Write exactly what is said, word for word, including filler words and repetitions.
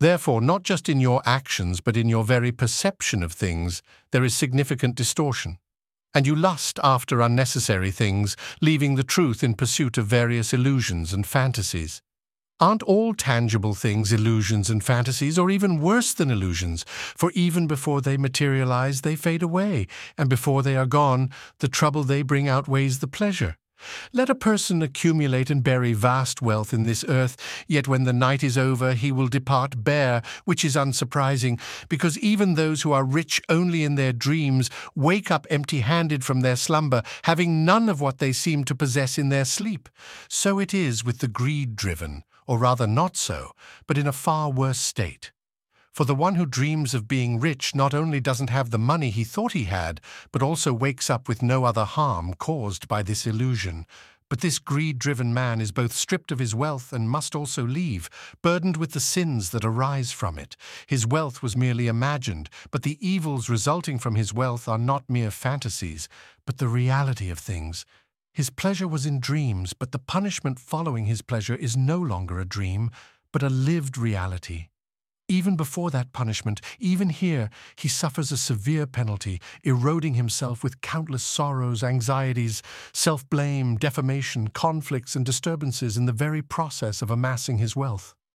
Therefore, not just in your actions, but in your very perception of things, there is significant distortion. And you lust after unnecessary things, leaving the truth in pursuit of various illusions and fantasies. Aren't all tangible things illusions and fantasies, or even worse than illusions? For even before they materialize, they fade away, and before they are gone, the trouble they bring outweighs the pleasure. Let a person accumulate and bury vast wealth in this earth, yet when the night is over he will depart bare, which is unsurprising, because even those who are rich only in their dreams wake up empty-handed from their slumber, having none of what they seem to possess in their sleep. So it is with the greed-driven, or rather not so, but in a far worse state. For the one who dreams of being rich not only doesn't have the money he thought he had, but also wakes up with no other harm caused by this illusion. But this greed-driven man is both stripped of his wealth and must also leave, burdened with the sins that arise from it. His wealth was merely imagined, but the evils resulting from his wealth are not mere fantasies, but the reality of things. His pleasure was in dreams, but the punishment following his pleasure is no longer a dream, but a lived reality. Even before that punishment, even here, he suffers a severe penalty, eroding himself with countless sorrows, anxieties, self-blame, defamation, conflicts, and disturbances in the very process of amassing his wealth.